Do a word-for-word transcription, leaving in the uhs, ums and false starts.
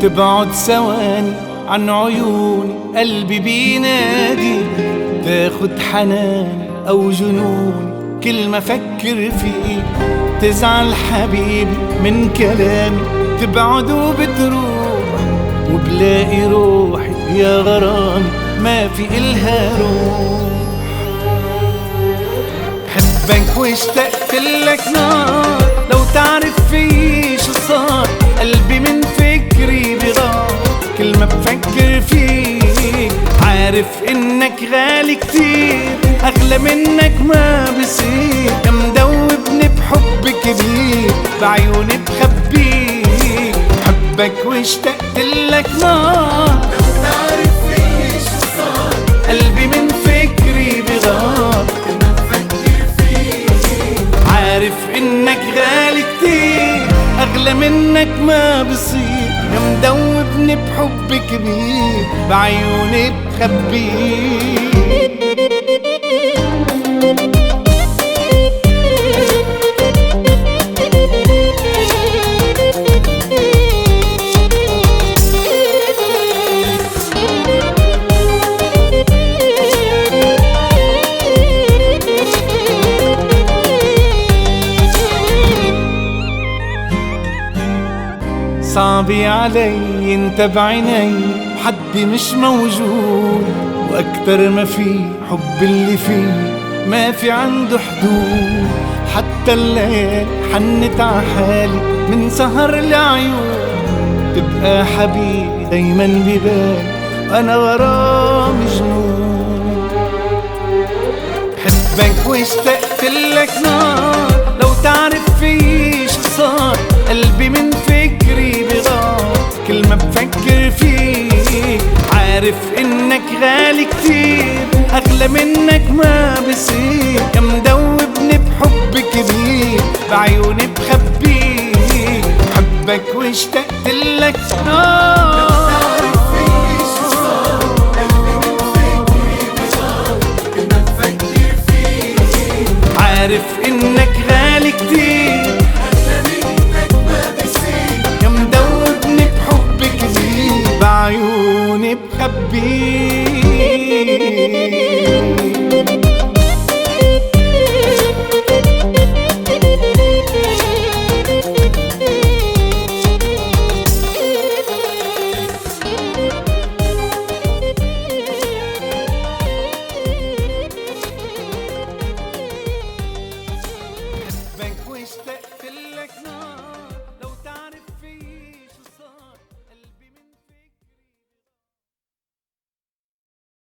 تبعد ثواني عن عيوني قلبي بينادي، تاخد حناني أو جنوني كل ما فكر فيك، تزعل حبيبي من كلامي تبعد وبتروح، وبلاقي روحي يا غرامي ما في إلها روح. بحبك واشتقت لك نار، لو تعرف في شو صار قلبي من فكري بغار، كل ما بفكر فيك عارف انك غالي كتير، اغلى منك ما بصير، يا مدوبني بحب كبير بعيوني بخبيك. بحبك واشتقت لك نار، لو تعرف في شو صار قلبي من فكري بغار، كل ما بفكر فيك عارف انك غالي كتير، اغلى منك ما بصير، يا مدوبني بحب كبير بعيوني بخبيك. صعبي علي انت بعيني حدي مش موجود، واكتر ما في حب اللي فيه ما في عنده حدود، حتى الليل حنت عحالي من سهر العيون، تبقى حبيبي دايما ببالي انا غرام جنون. بحبك واشتقت لك نار، لو تعرف في شو صار قلبي من فكري بغار، كل ما بفكر فيك عارف انك غالي كتير، اغلى منك ما بصير، يا مدوبني بحب كبير بعيوني بخبيك. بحبك واشتقت لك نار.